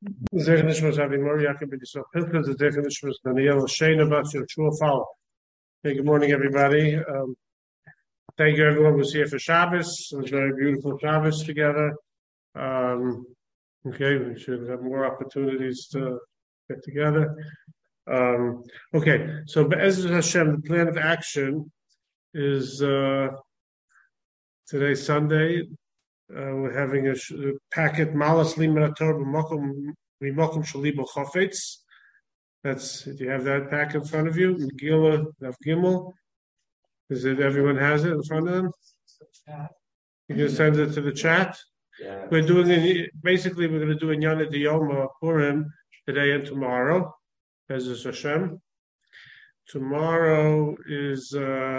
Zecher Nishmas Avi Mori Yaakov Ben Yisrael Pinchas, Zecher Nishmas Daniel Shana Bas Yeshua Fal. Hey, good morning, everybody. Thank you, everyone who's here for Shabbos. It was a very beautiful Shabbos together. Okay, we should have more opportunities to get together. Okay, so Be'ezus Hashem, the plan of action is today's Sunday. We're having a packet Malas Limra Torah B'Mokum Shalibo Chofetz. Do you have that pack in front of you? Megillah, Daf Gimel. Is it everyone has it in front of them? You can send it to the chat. Yeah. We're going to do a Yana Diyoma Purim today and tomorrow. Be'ezus Hashem. Tomorrow is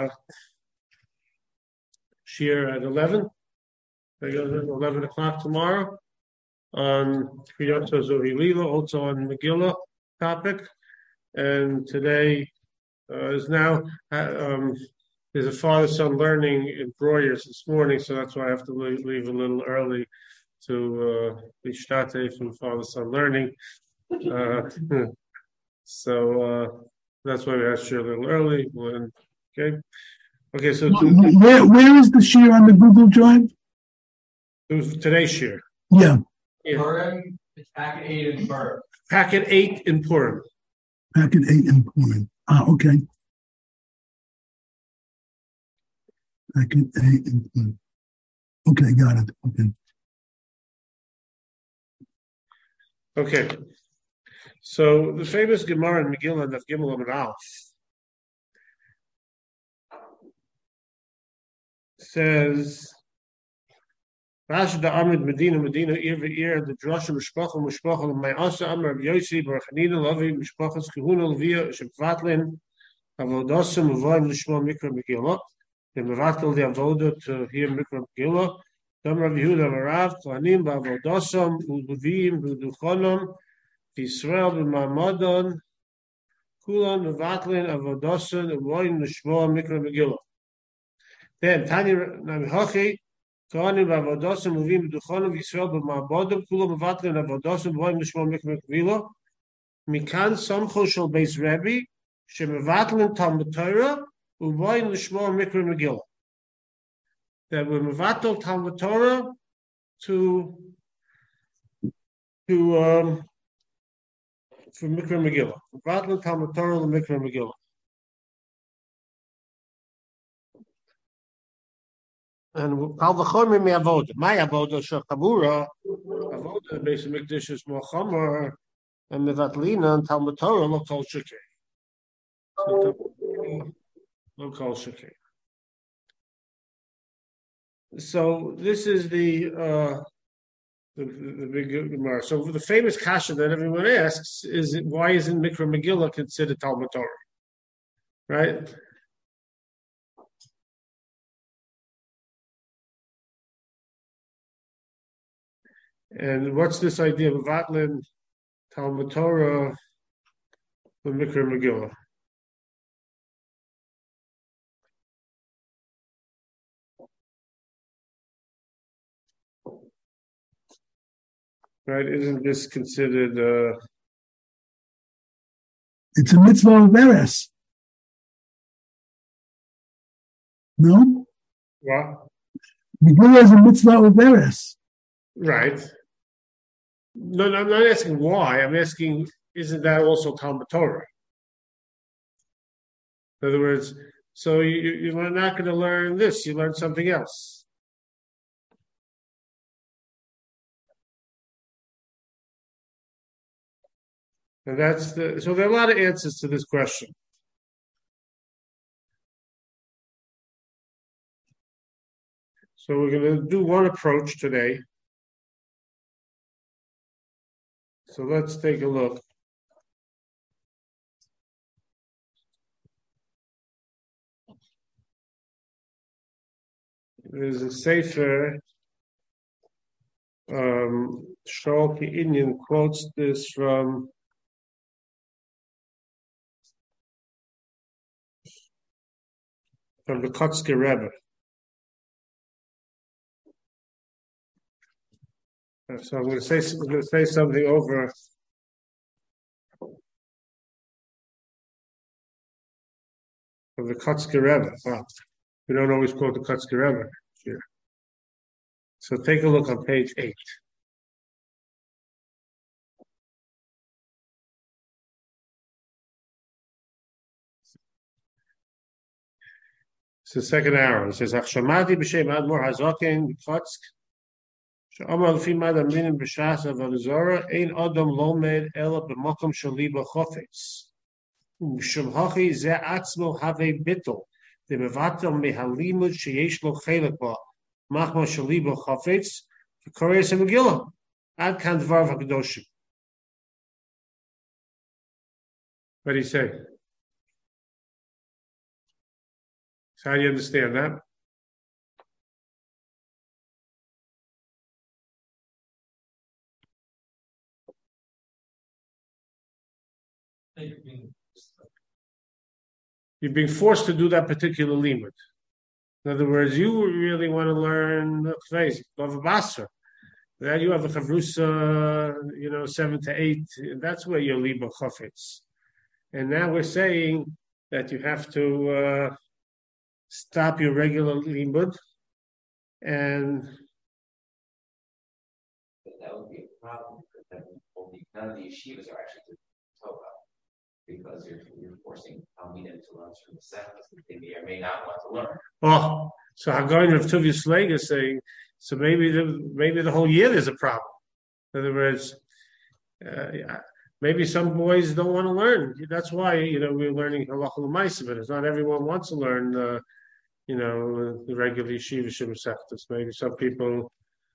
Shir at 11. 11 o'clock tomorrow on Kriyat Zohilila, also on Megillah topic. And today is now there's a father-son learning in Breuers this morning, so that's why I have to leave a little early to be shtate from father-son learning. So that's why we asked you a little early. Okay. So where is the shir on the Google Drive? It was today's shir. Yeah. Purim, it's packet 8 in Purim. Packet 8 in Purim. Packet 8 in Purim. Okay. Packet 8 in Purim. Okay, got it. Okay. So the famous Gemara in Megillah, Daf Gimel Amud Aleph, says, Rashi da Amid Medina Ir ve'ir the Drosha Mishpacha Mayasa Amar Yosi Barachanina Lavi Mishpachas Kahuna Levia Shemvatlin Avodosam Avoim Lishma Mikra Megillah. They mevatel the avoda to hear Mikra Megillah. Dam Rav Yehuda Marav Kohanim Ba'avodosam Ulevim B'Duchonom Yisrael B'Mamadon Kulan mevatlin Avodosam Avoim Lishma Mikra Megillah. Then Tanya Namihachi. Kohanim ba'avodosam moving b'duchonim Yisrael b'ma'abodam kulo mevatlin avodosam v'oim l'shmo mikra megillah mikan somcho shel beis Rebbe shemevatlin Talmud Torah u'v'oim l'shmo mikra megillah. That we're mevatel Talmud Torah for mikra megillah. Mevatlin Talmud Torah l'mikra megillah. And Kal v'chomer mi avoda. My avoda shachamura. Avoda basic mikdash is more chomer, and mevatlina and Talmud Torah lo kol shekei. Lo kol shekei. So this is the big Gemara. So the famous kasha that everyone asks is, why isn't Mikra Megillah considered Talmud Torah? Right? And what's this idea of Vatlin, Talmud Torah, and Mikra Megillah? Right? Isn't this considered? It's a mitzvah of Eres. No? What? Megillah is a mitzvah of Eres. Right. No, I'm not asking why. I'm asking, isn't that also Talmud Torah? In other words, so you're not going to learn this. You learn something else. And so there are a lot of answers to this question. So we're going to do one approach today. So let's take a look. There's a sefer, Shaul Indian quotes this from the Kotzker Rebbe. So I'm going to say something over of the Kotzker Rebbe. Well, we don't always quote the Kotzker Rebbe here. So take a look on page 8. It's the second arrow. It says, Achshamati b'shem Admor Hazoken Kotzk she'amar l'fi mad aminim b'shas avodah ein adam lomed ela b'mokom shaliba chofetz u'mishum hachi ze atzmo have bittul demevatel mehalimud sheyesh lo chelek ba machma shaliba chofetz v'koreis ha-megillah ad kan dvar v'kadoshim. What do you say? So how do you understand that? You're being forced to do that particular limud. In other words, you really want to learn the phrase Bava Basra. Then you have a chavrusa, 7 to 8. That's where your liba chafetz. And now we're saying that you have to stop your regular limud, and that would be a problem because none of the yeshivas are actually Torah, because you're forcing Talmidim to learn from the sections that they may or may not want to learn. Oh, so Hagoyin of Tuvia Sleg is saying, so maybe the whole year there's a problem. In other words, maybe some boys don't want to learn. That's why we're learning halacha l'maisa, but it's not everyone wants to learn the regular yeshiva shemesechtas. Maybe some people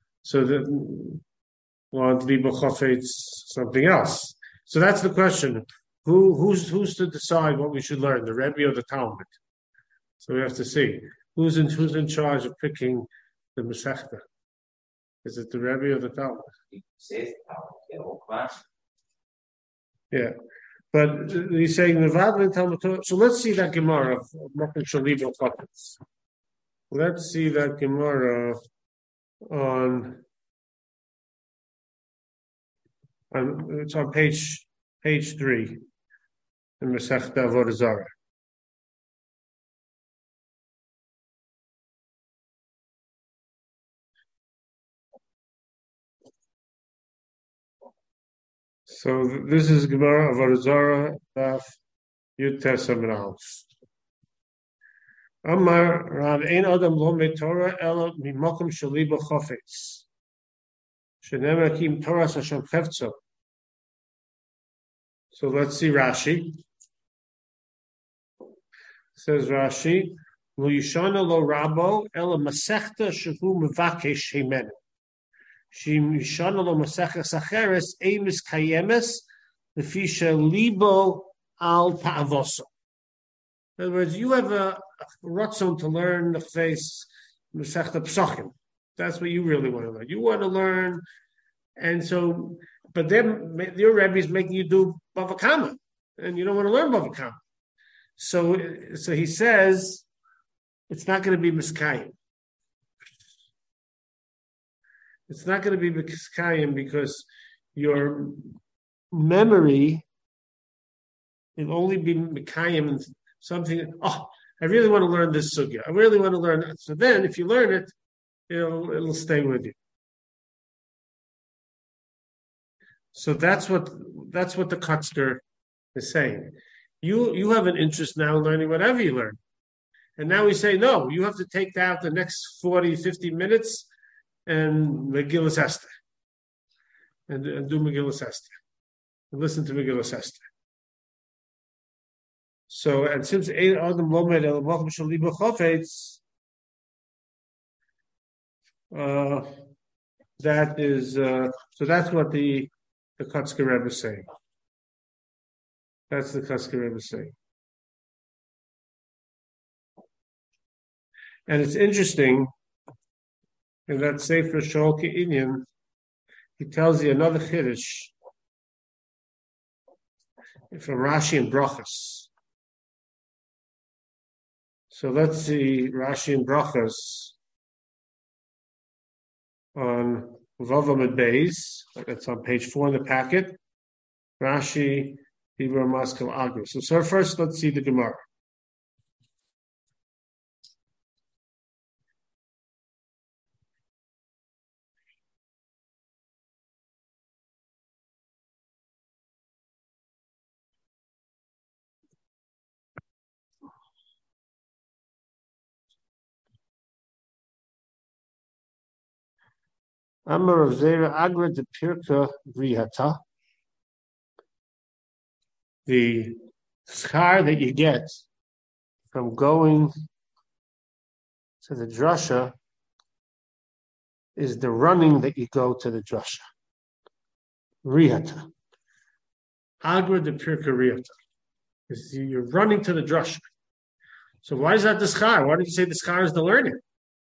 want liba chafetz something else. So that's the question. Who's to decide what we should learn, the Rebbe or the Talmud? So we have to see who's in charge of picking the Masechta. Is it the Rebbe or the Talmud? He says the Talmud, the whole class. Yeah, but he's saying Nevada Talmud. So let's see that Gemara of Mokum Shaliba Chafetz. Let's see that Gemara on it's on page 3 in Masechta Avodah Zarah. So this is Gemara Avodah Zarah Daf Yud Tes Amud Aleph. Amar Rav Ein Adam Lomed Torah Ela Mimokum Shaliba Chafetz Shenemar Kim Torah Hashem Chefetzo. So let's see Rashi. Says Rashi, Lo Yishana Lo Rabo Ela Masechta Shehu Mevakesh Hemenu. Shim Yishana Lo Maseches Acheres Emes Kayemes Lefisha Libo Al Ta'avoso. In other words, you have a ratzon to learn the face Masechta Psachim. That's what you really want to learn. You want to learn, and so, but then your Rebbe is making you do Bava Kama, and you don't want to learn Bava Kama. So he says it's not going to be Miskayim. It's not going to be Miskayim because your memory will only be Mikayim and something. Oh, I really want to learn this sugya. I really want to learn that. So then, if you learn it, it'll stay with you. So that's what the Kotzker is saying. You have an interest now in learning whatever you learn. And now we say, no, you have to take out the next 40, 50 minutes and Megillas Esther. And do Megillas Esther. And listen to Megillas Esther. So, and since Ein Adam Lomed El Mokum Shaliba Chafetz, that is, so that's what the Kotzker Rebbe is saying. That's the Kotzker Rebbe saying. And it's interesting, in that Sefer Shol Ke'inyan, he tells you another Chiddush from Rashi and Brachas. So let's see Rashi and Brachas on Vavam Beis. That's on page 4 in the packet. Rashi, Hebrew, Maskil, Agra. So first, let's see the Gemara. Amar of Zera Agra de Pirka Rihata. The schar that you get from going to the drasha is the running that you go to the drasha. Rihata. Agra de Pirka Rihata. You're running to the drasha. So why is that the schar? Why did you say the schar is the learning?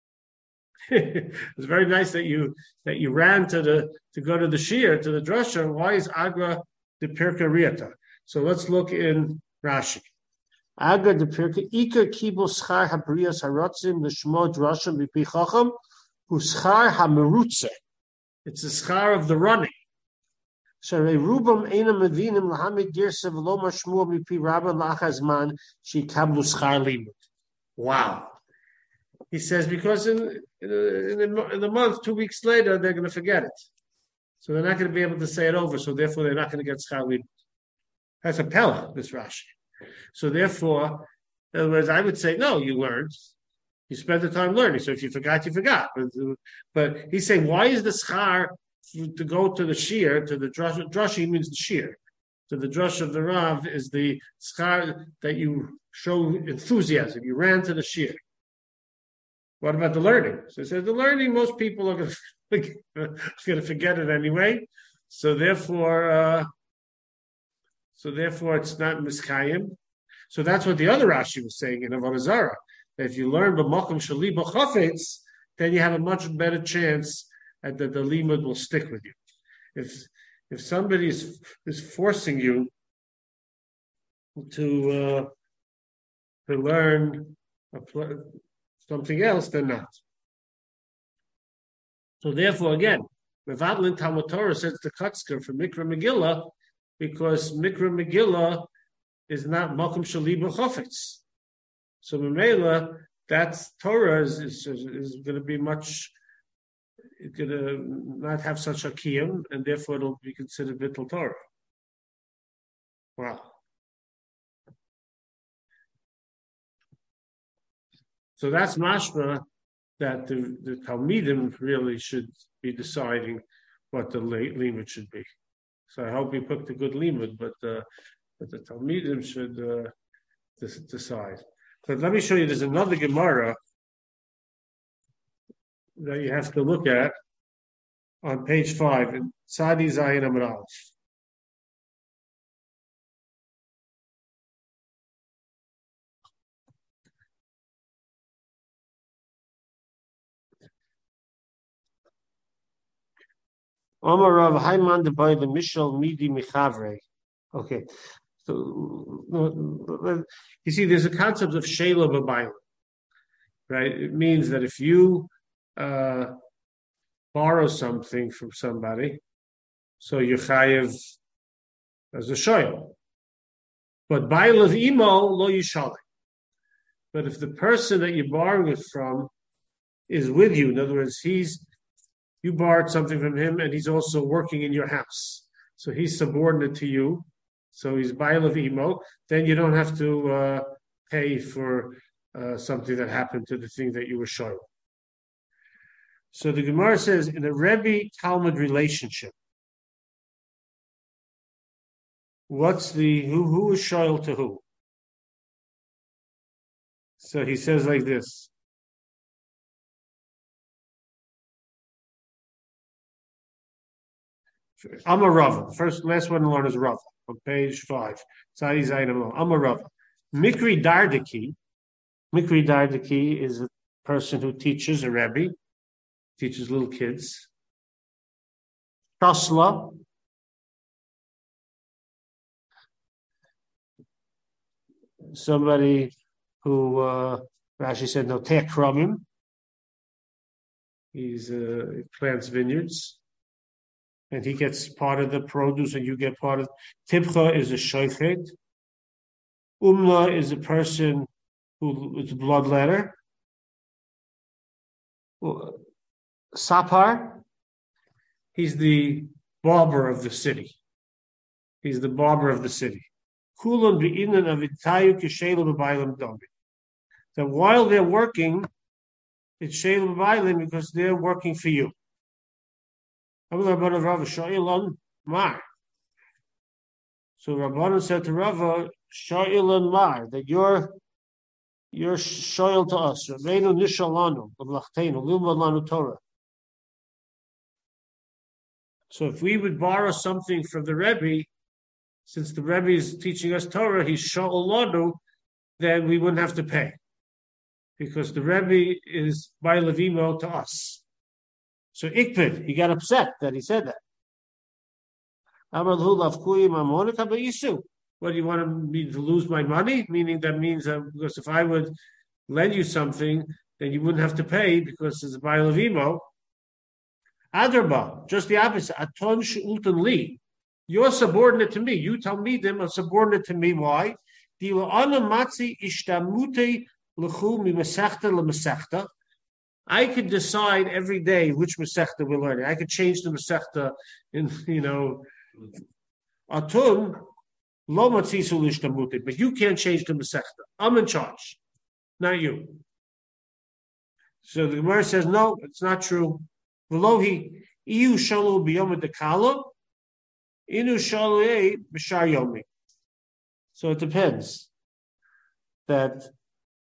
It's very nice that you ran to go to the shir, to the drasha. Why is Agra de Pirka Rihata? So let's look in Rashi. Agra de Pirka Ika Kibo Schar Habrias Haratzim L'Shmo Drashim B'Pi Chacham Hu Schar HaMerutze. It's the schar of the running. Sharei Rubam Eina Mevinim Lahamid Girsa V'Lo Mashmua B'Pi Rabba Lachazman Shikablu Schar Limud. Wow. He says because in the month, 2 weeks later, they're going to forget it. So they're not going to be able to say it over. So therefore, they're not going to get schar limud. That's a pella, this Rashi. So therefore, in other words, I would say, no, you learned. You spent the time learning. So if you forgot, you forgot. But he's saying, why is the schar to go to the shir, to the drashi means the shir. To the drush of the Rav is the schar that you show enthusiasm. You ran to the shir. What about the learning? So he says the learning, most people are going to forget it anyway. So therefore, it's not miskayim. So that's what the other Rashi was saying in Avodah Zarah. That if you learn b'makom shali b'chafetz, then you have a much better chance that the limud will stick with you. If somebody is forcing you to learn something else, then not. So therefore, again, Mevadlin Talmud Torah says the Kutzker for Mikra Megillah, because Mikra Megillah is not Malkum Shali B'Chofetz. So Memela, that Torah is going to be much, it's going to not have such a kiyum, and therefore it'll be considered Bittul Torah. Wow. So that's mashma that the Talmidim really should be deciding what the limud should be. So I hope you picked a good limud, but the Talmidim should decide. But let me show you. There's another Gemara that you have to look at on page 5 in Tzadi Zayin Amud Aleph. Omar Rav Haiman de by the Mishal Midi Michavre. Okay. So you see, there's a concept of Shela B'Bayla, right? It means that if you borrow something from somebody, so you're chayev as a shoyl. But Bayla Imo lo yishale. But if the person that you're borrowing it from is with you, in other words, you borrowed something from him, and he's also working in your house. So he's subordinate to you. So he's Baal of Imo. Then you don't have to pay for something that happened to the thing that you were showing. So the Gemara says, in a Rebbe-Talmud relationship, who is shoyl to who? So he says like this. I'm a Rava. Last one to learn is Rava on page 5. Tzadi Zayin Amud Aleph. I'm a Rava. Mikri Dardaki. Mikri Dardaki is a person who teaches, a Rebbe, teaches little kids. Tasla. Somebody who Rashi said no take from him. He plants vineyards. and he gets part of the produce, and you get part of. Tibcha is a shofet. Umla is a person who is a bloodletter. Sapar, he's the barber of the city. He's the barber of the city. Kulam be'inan avitayu kishelim b'baylam domi. That while they're working, it's shelim b'baylam because they're working for you. So Rabbanan said to Rava, Sha'ilan Mar, that you're shoyal to us. Rabbeinu nishalanu, l'mlachtenu, l'ilmad lanu Torah. So if we would borrow something from the Rebbe, since the Rebbe is teaching us Torah, he's sha'ol lanu, then we wouldn't have to pay. Because the Rebbe is by Levimo to us. So Ikpid, he got upset that he said that. What do you want me to lose my money? Meaning that means because if I would lend you something, then you wouldn't have to pay because it's by Levimo. Adraba, just the opposite. Aton she'ultan li. You're subordinate to me. You tell me them are subordinate to me. Why? I could decide every day which Masechta we're learning. I could change the Masechta in, Atum, lo matzisu lishtamuti, but you can't change the Masechta. I'm in charge, not you. So the Gemara says, no, it's not true. V'lohi, iu shalu b'yom dekala, inu shalu b'shar yomi. So it depends that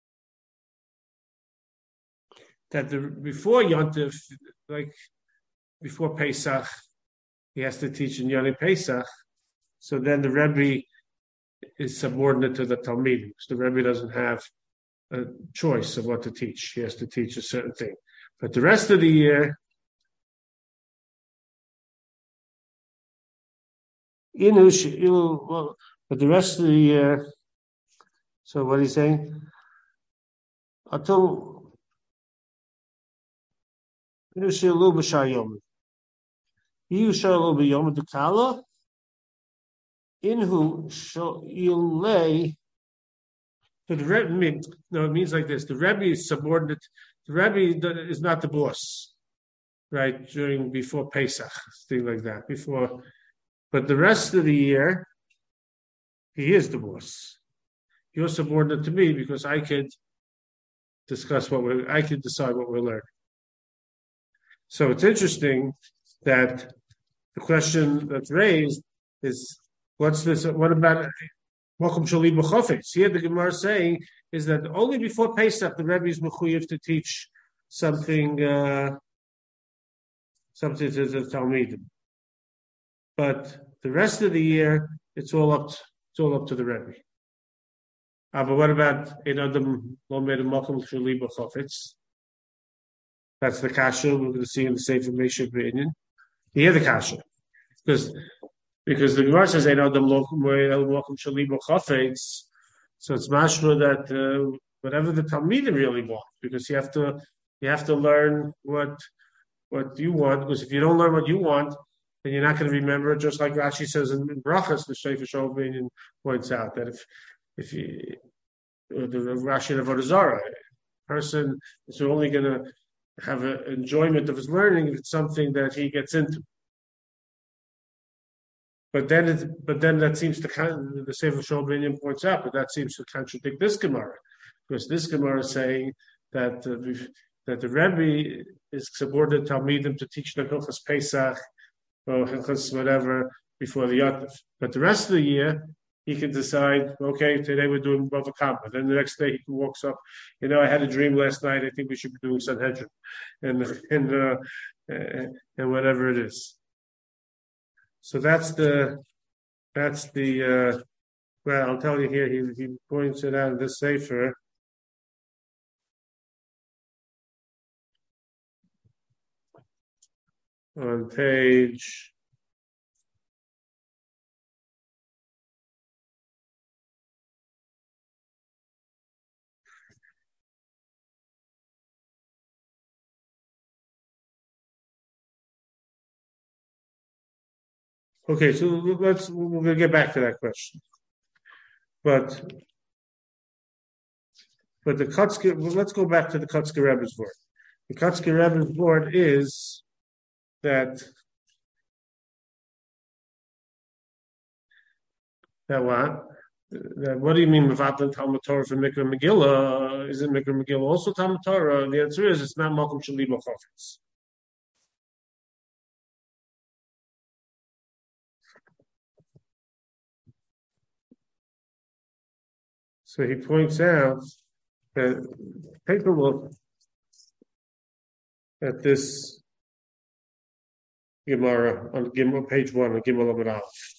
before Yontif, like before Pesach, he has to teach in Yontif Pesach. So then the Rebbe is subordinate to the Talmidim. So the Rebbe doesn't have a choice of what to teach. He has to teach a certain thing. But the rest of the year, but the rest of the year, so what he's saying? Atum Inu Shilu b'shar yom. Iu shalu b'yom dekala. Inhu sho'ilei. So the Rebbe, no, it means like this. The Rebbe is subordinate. The Rebbe is not the boss, right? Before Pesach, things like that. But the rest of the year, he is the boss. You're subordinate to me because I could decide what we're learning. So it's interesting that the question that's raised is, what's this? What about Mokum Shali B'Chofetz? Here the Gemara is saying is that only before Pesach the Rebbe is mechuyev to teach something to the Talmidim, but the rest of the year it's all up to the Rebbe. But what about in Adam Lomed Mokum Shali B'Chofetz? That's the kasha we're going to see in the Sefer Meshach B'Inyan. You hear the kasha because the Gemara says "Ein Adam Mokum Shali B'Chofetz," so it's mashma that whatever the Talmidim really want, because you have to learn what you want. Because if you don't learn what you want, then you're not going to remember it. Just like Rashi says in Brachas, the Sefer B'Inyan points out that if you the Rashi of Avodah Zarah, person is only going to have an enjoyment of his learning if it's something that he gets into. But then that seems to the Sefer Sholbinian points out, but that seems to contradict this Gemara, because this Gemara is saying that the Rebbe is subordinate Talmidim to teach the Hilchos Pesach or Hilchos whatever before the Yotif. But the rest of the year, he can decide, okay, today we're doing Bava Kama. Then the next day he walks up, I had a dream last night, I think we should be doing Sanhedrin and whatever it is. So that's the well, I'll tell you here, he points it out in this Sefer. On page Okay, so we're gonna get back to that question. But the Kotzker, let's go back to the Kotzker Rebbe's word. The Kotzker Rebbe's word is that what? What do you mean Mevatlan Talmud Torah for Mikra Megillah? Is it Mikra Megillah also Talmud Torah? The answer is it's not Malcolm Shaliba Chofetz. So he points out that take a look at this Gemara on page 1 of Gimel Amud Aleph.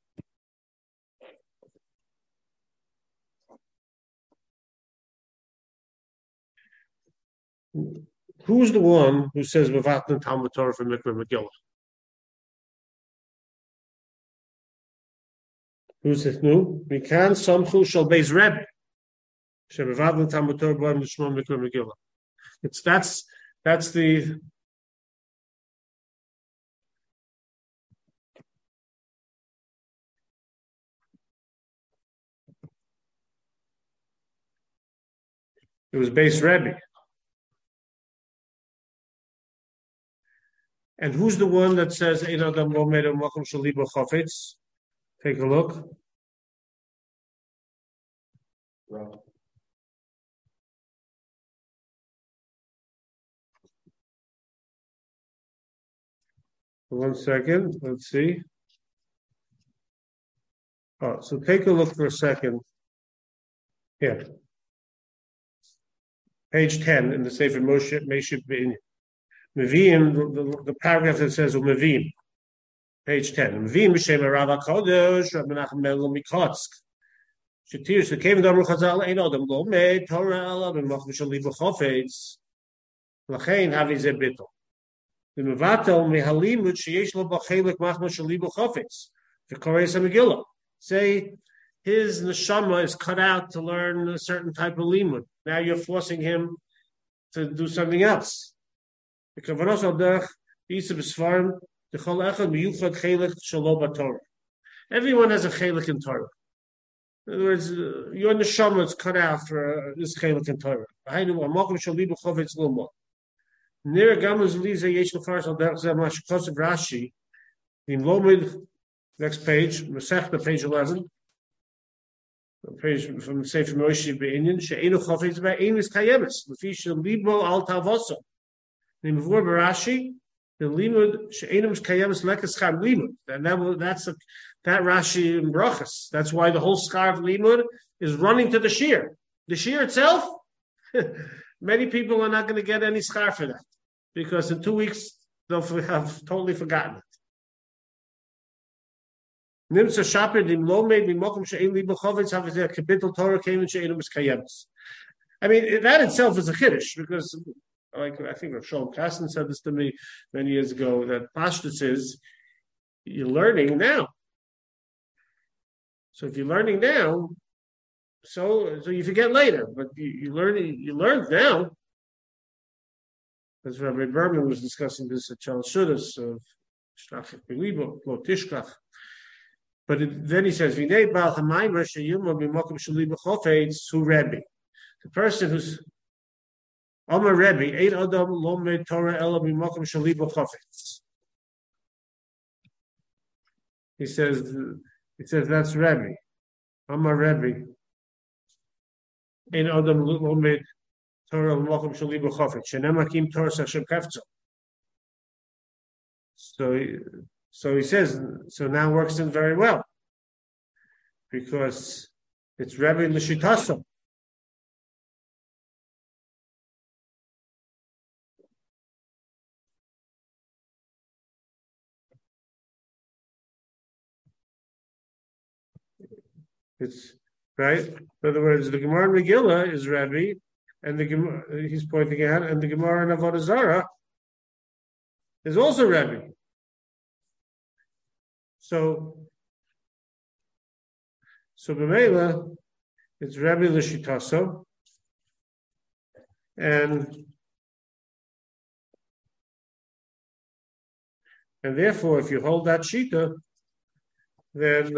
Who's the one who says Mevatlan Talmud Torah for Mikra Megillah? Who's it? No, we can Samchu Shal Beis Rebbe. Shemevatlan Talmud Torah B'Am L'Shmo Mikra Megillah. That's the. It was Beis Rebbe. And who's the one that says Ein Adam Lo Meid Makom Shaliba Chafetz? Take a look. Right. 1 second. Let's see. Oh, so take a look for a second. Here. Page 10 in the Sefer Moshe Meshib Be'inyan. Mevim, the paragraph that says Mevim. Page 10. Mevim B'Shem Rav HaKodesh Rav Menachem Mendel Mikotsk. Shetir Shekev Damru Chazal Ein Adam Lo Meid Torah Ela B'Machem Shali B'Chofetz. Lachein Havi Ze Bittul. The Mevatel Mehalimut Sheyesh Lo B'Chelik Machma Shali B'Chofetz. V'Koreis HaMegillah. Say his neshama is cut out to learn a certain type of limud. Now you're forcing him to do something else. Everyone has a chelik in Torah. In other words, your neshama is cut out for this chelik in Torah. Rashi in Lomid, next page, Masechta, page 11. Page from the Sefer Moshe Be'inyan, She'enu Chofetz Ba'enu is Kayemes, Lefisha Libo Al Tavoso. In Mavur Barashi, the Limud, She'enu is Kayemes Lekas Cham Limud. And that Rashi in Brachas. That's why the whole schar of Limud is running to the Shir. The Shir itself, many people are not going to get any schar for that. Because in 2 weeks, they'll have totally forgotten it. Nimsa Shaper Dim Lo Meid Mimokum She'en Li B'Chovetz Havizeh Kapitel Torah came in She'enu Miskayemes. I mean, that itself is a chiddush because, like I think Rav Shalom Kasten said this to me many years ago, that Pashtus is you're learning now. So if you're learning now, so you forget later, but you learn now. As Rabbi Berman was discussing this at Charles Shudas of Shtachik Belibo, Lo Tishkach. But then he says, "V'nei bal hamaymer sheyuma b'mokum shali b'chofetz hu Rebbe." The person who's Amar Rebbe, Ein Adam lo meid Torah ela b'mokum shali b'chofetz. He says that's Rebbe. Amar Rebbe, Ein Adam lo meid Torah b'mokum shali b'chofetz. Shenem hakim Torah Hashem kafzo. So he says, so now works in very well because it's Rebbe L'Shitaso. It's right. In other words, the Gemara in Megillah is Rebbe, and the Gemara he's pointing out, and the Gemara in Avodah Zarah is also Rebbe. So B'meila, it's Rebbe L'Shitaso, and therefore, if you hold that shita, then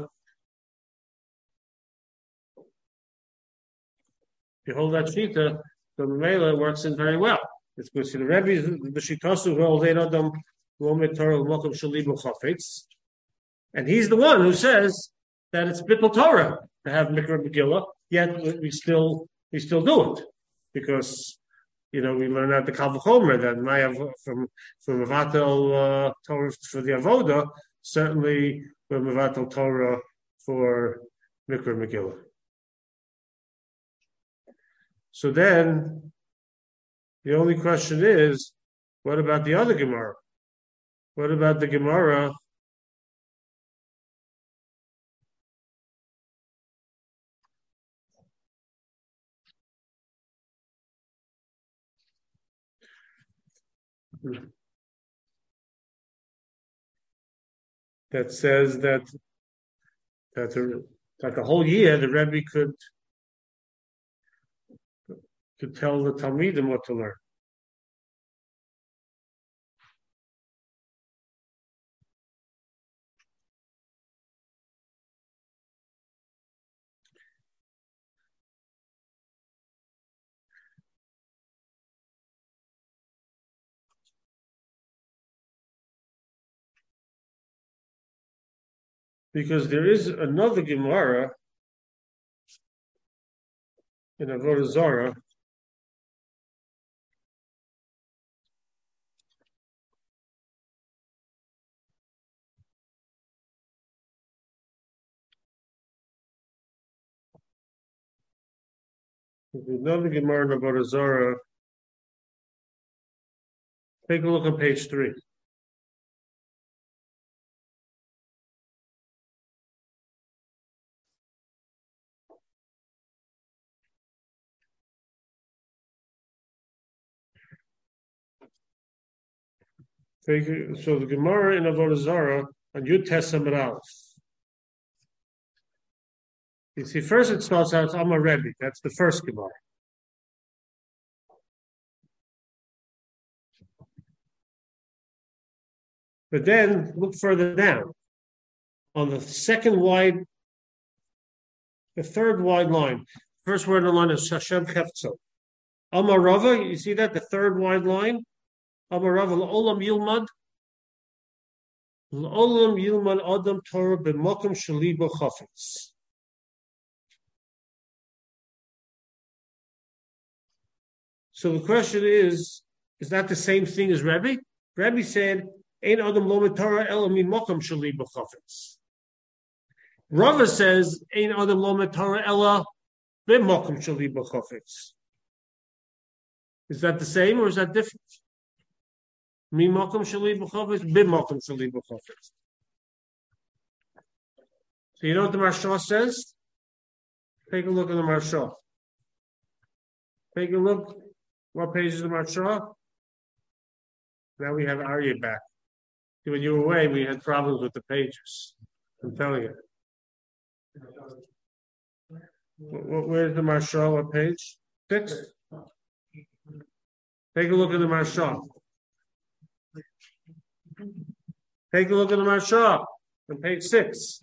you hold that shita, the Mela works in very well. It's because the Rebbe, the Shitasu, who they know them, and he's the one who says that it's Bittul Torah to have Mikra Megillah, yet we still do it because we learn out the Kal V'chomer that Maya from Mevatel Torah for the Avoda, certainly from Mevatel Torah for Mikra Megillah. So then, the only question is, what about the other Gemara? What about the Gemara that says that the whole year the Rebbe could tell the Talmidim what to learn? Because there is another Gemara in Avodah Zarah in Avodah Zarah. Take a look on page 3. So the Gemara in Avodah Zarah on Yud Tes Amud Aleph. You see, first it starts out Amar Rebbe. That's the first Gemara. But then look further down on the third wide line. First word on the line is Hashem Chefzo. Amar Rava, you see that the third wide line. Amar Rava L'olam Yilmad Adam Torah b'Mokum Shalibo Chafetz. So the question is that the same thing as Rebbe? Rebbe said, Ein Adam Lomet Torah Ela Mimokum Shalibo Chafetz. Rava says, Ein Adam Lomet Torah Ela b'Mokum Shalibo Chafetz. Is that the same or is that different? Mimokum Shalibo Chafetz, b'Mokum Shalibo Chafetz. So you know what the Maharsha says? Take a look at the Maharsha. Take a look. What page is the Maharsha? Now we have Aryeh back. When you were away, we had problems with the pages. I'm telling you. Where's the Maharsha? What page? 6? Take a look at the Maharsha. Take a look at the Maharsha on page 6.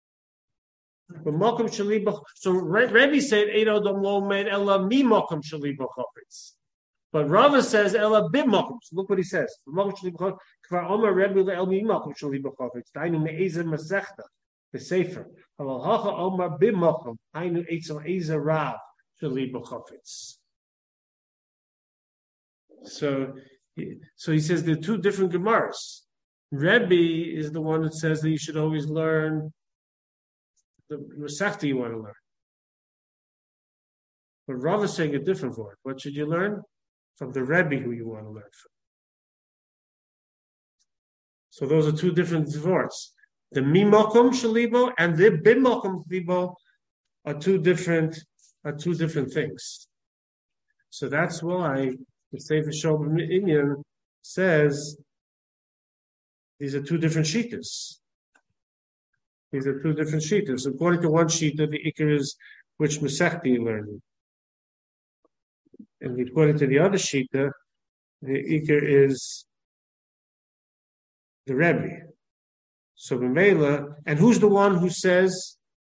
So Rebbe said, Edo Dom Lo Med Ella Mi Mokum Shalibo Chafetz. But Rava says Ella Bim Mokum. Look what he says. Mokum Shalibo Chafetz. Kvar Omer Rebbe Le El Mi Mokum Shalibo Chafetz. Dainu Me'ezer Masechta. The Sefer. Aval Hacha Omer Bim Mokum. Dainu Eitzel Ezer Rav Shalibo Chafetz. So he says there are two different Gemaras. Rebbe is the one that says that you should always learn the Masechta you want to learn. But Rav is saying a different word. What should you learn? From the Rebbe who you want to learn from. So those are two different words. The Mimokum Shalibo and the Bimokum Shalibo are two different things. So that's why the Sefer Shobim Inyan says these are two different shittas. These are two different shittas. According to one shitta, the ikar is which Masechta you learn. And according to the other shita, the ikar is the Rebbe. So B'meila, and who's the one who says?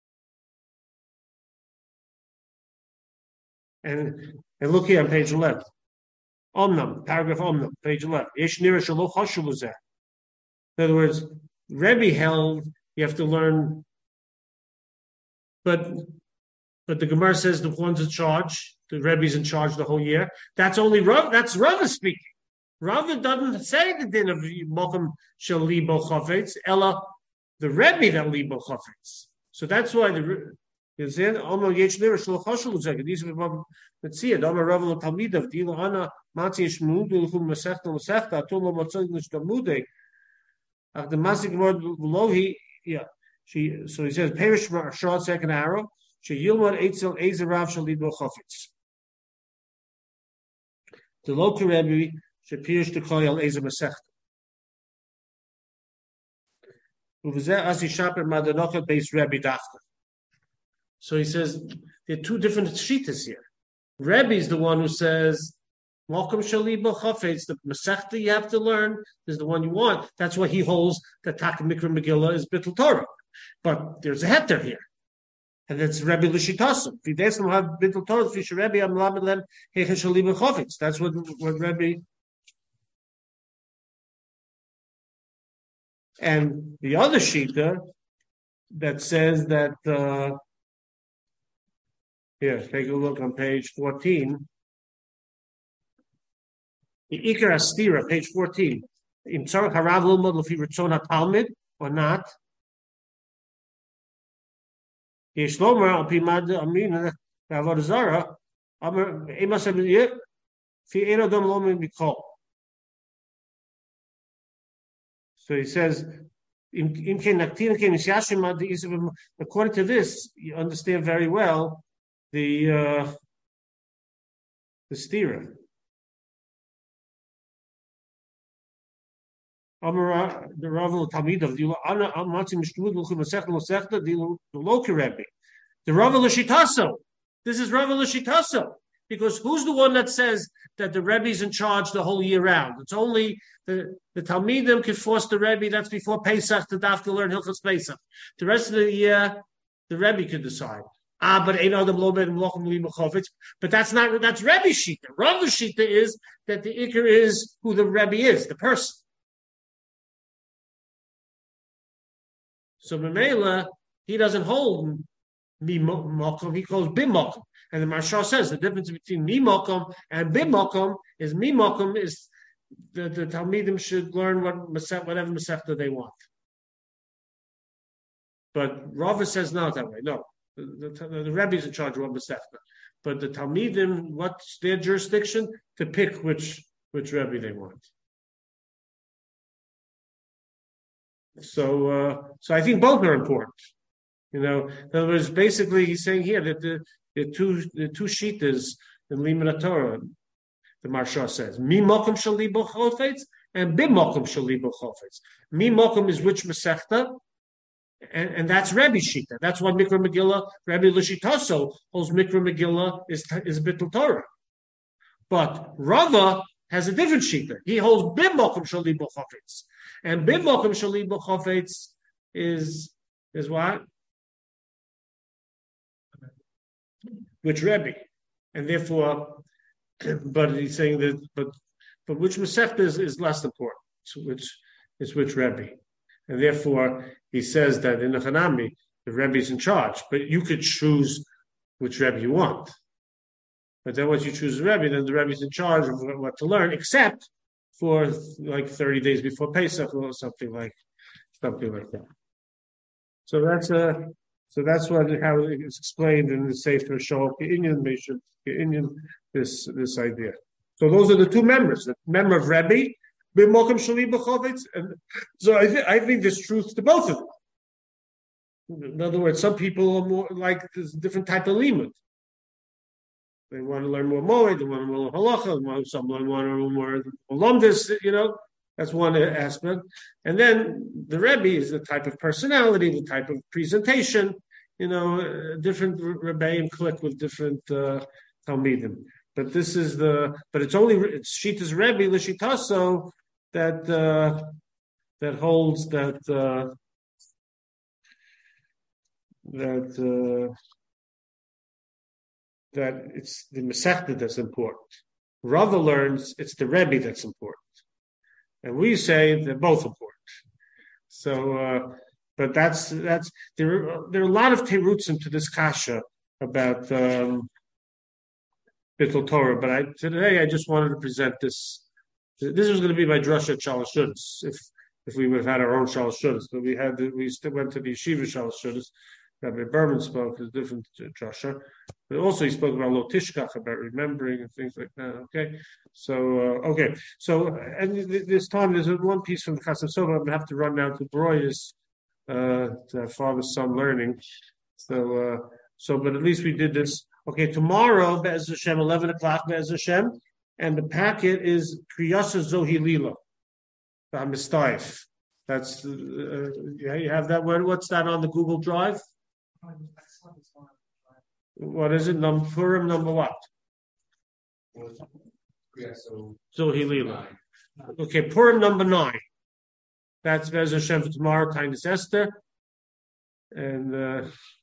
And look here on page 11. Omnam, paragraph Omnam, page 11. In other words, Rebbe held you have to learn, but the Gemara says the one's in charge, the Rebbe's in charge the whole year. That's only Rav. That's Rava speaking. Rava doesn't say the din of Mokum shel libo chafetz, ella the Rebbe that libo chafetz. So that's why the is in Omer Yechnir Shloch Hoshel Uzeg. These are the let's see it. Omer Rav Talmidav Dilo Ana Matzi Shmud Ulchum Masechta Masechta Tulo Matzon Nishtamude. After the Masik word Lohi, yeah. So he says Perish short second arrow. She Yilmad Eitzel Ezerav Shal Libo Chafetz. The local Rebbe should Perish to Koyal Ezer Masechta. Uvzeh Asi Shaper Madanochet Beis Rebbe Dafka. So he says there are two different shittas here. Rebbe is the one who says, "Welcome Shaliba Chafetz." The Masechta you have to learn is the one you want. That's why he holds that Tak Mikra Megillah is Bittul Torah. But there's a heter here, and it's Rebbe L'Shitasim. If he doesn't have Bittul Torah, Fisher Rebbe I'm Lamed Lem Heicha Shaliba Chafetz. That's what Rebbe. And the other shita that says that. Here, take a look on page 14. The Ikar Astira, page 14. In Tzarech Harav Lomad L'fi Ritzon HaTalmid, or not? Yesh Lomer Al Pi Mad Amin Avodah Zarah, Amar Emas Abiyeh Fi Ein Adam Lomer Mikol. So he says, according to this, you understand very well the stira. Amara the Rav Talmid of the Ana Amatzi Mishtud L'Chum Masechta Masechta the Loki Rebbe. The Rav L'Shitaso. This is Rav L'Shitaso. Because who's the one that says that the Rebbe's in charge the whole year round? It's only the Talmidim can force the Rebbe, that's before Pesach, to have to learn Hilchos Pesach. The rest of the year, the Rebbe could decide. But that's not, that's Rebbe's Shita. Rav's Shita is that the Iker is who the Rebbe is, the person. So Memela, he doesn't hold Mi Mokum, he calls Bim Mokum. And the Maharsha says the difference between Mi Mokum and Bim Mokum is Mi Mokum is the Talmidim should learn whatever Masechta they want. But Rava says not that way. No. The Rebbe is in charge of Masechta. But the Talmidim, what's their jurisdiction? To pick which Rebbe they want. So I think both are important. In other words, basically he's saying here that the two shittas in Limud Torah, the Maharsha says, Mi Mokum Shel Libo Chofetz and Bim Mokum Shel Libo Chofetz. Mi Mokum is which Masechta, and that's Rebbe's shita. That's why Mikra Megillah, Rebbe L'Shitaso holds Mikra Megillah is Bittul Torah. But Rava has a different shita. He holds Bim Mokum Shel Libo Chofetz, and Bim Mokum Shel Libo Chofetz is what? Which Rebbe, and therefore, but he's saying that, but which Masechta is less important, which Rebbe, and therefore he says that in the Hanami the Rebbe is in charge, but you could choose which Rebbe you want. But then once you choose the Rebbe, then the Rebbe is in charge of what to learn, except for like 30 days before Pesach or something like that. So that's how it's explained in the Sefer Shol Indian this idea. So those are the two members, the member of Rebbe, B'mokum Shali B'Chovitz, and so I think there's truth to both of them. In other words, some people are more like this different type of limud. They want to learn more moed, they want to learn halacha, some want to learn more alumnus, that's one aspect. And then the Rebbe is the type of personality, the type of presentation, different Rebbeim click with different Talmidim. But it's Shita's Rebbe, L'Shitaso, that holds that that it's the Masechta that's important. Rava learns it's the Rebbe that's important, and we say they're both important. So, but that's there are a lot of terutzim to this kasha about Bittul Torah. But today I just wanted to present this. This was going to be my drasha Shalosh Shudas if we would have had our own Shalosh Shudas, but we still went to the yeshiva Shalosh Shudas. Rabbi Berman spoke a different drasha, but also he spoke about Lo Tishkach, about remembering and things like that. Okay, so and this time there's one piece from the Chasam Sofer. I'm going to have to run now to Broy's father-son learning. So but at least we did this. Okay, tomorrow Be'ez Hashem 11 o'clock Be'ez Hashem, and the packet is Kriyasa Zohi Lila, Mistayif. That's you have that word. What's that on the Google Drive? What is it? Purim number what? Zohi Lila. Okay, Purim number 9. That's Be'ez Hashem for tomorrow. Tainis Esther, and